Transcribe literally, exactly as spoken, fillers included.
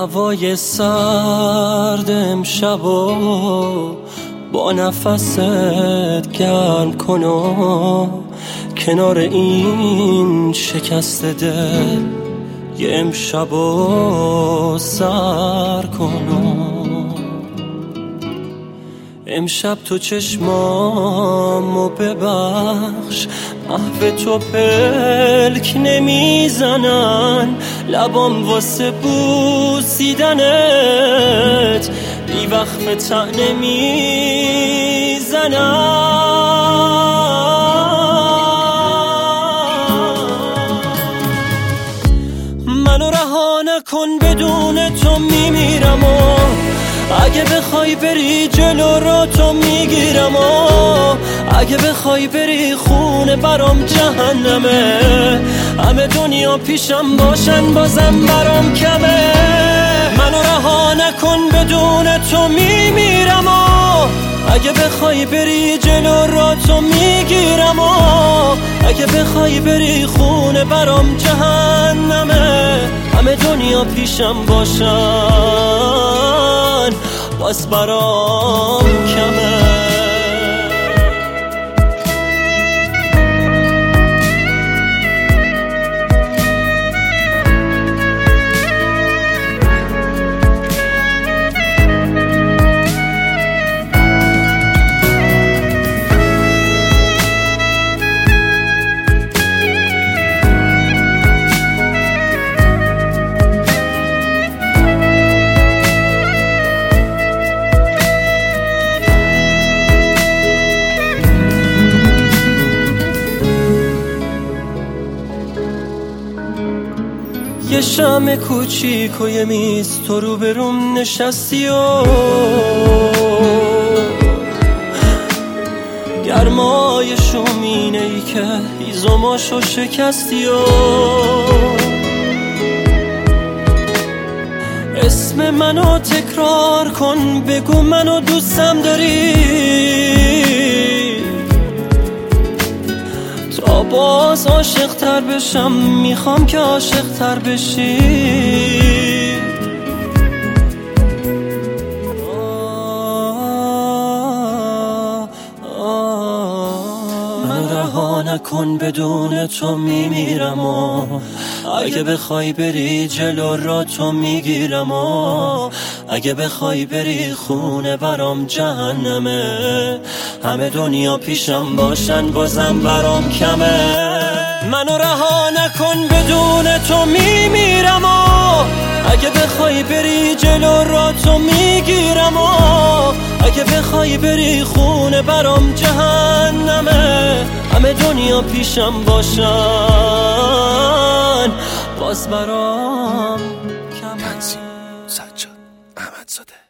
هوای سرد امشب و با نفست گرم کن و کنار این شکست دل یه امشب و سر کن و امشب تو چشمامو ببخش، محو تو پلک نمیزنن، لبام واسه بوسیدنت بی وقفه ته نمیزنن. منو رها نکن، بدون تو میمیرم و اگه بخوای بری جلو رو تو میگیرم و اگه بخوای بری خونه برام جهنمه، همه دنیا پیشم باشن بازم برام کمه. منو رها نکن، بدون تو میمیرم و اگه بخوای بری جلو رو تو میگیرم و اگه بخوای بری خونه برام جهنمه، همه دنیا پیشم باشن باز برام کمه. یه شمع کوچیک و یه میز تو رو بروم نشستی و گرمای شومینه ای که هیزماشو شکستی و اسم منو تکرار کن، بگو منو دوستم داری تا باز عاشق تر بشم، میخوام که عاشق تر بشی. من رها نکن، بدون تو میمیرم و اگه بخوای بری جلو را تو میگیرم و اگه بخوای بری خونه برام جهنمه، همه دنیا پیشم باشن بازم برام کمه. منو رها نکن، بدون تو میمیرم و اگه بخوای بری جلو را تو میگیرم و اگه بخوای بری خونه برام جهنمه، همه دنیا پیشم باشن باز برام کمه. سجاد احمدزاده.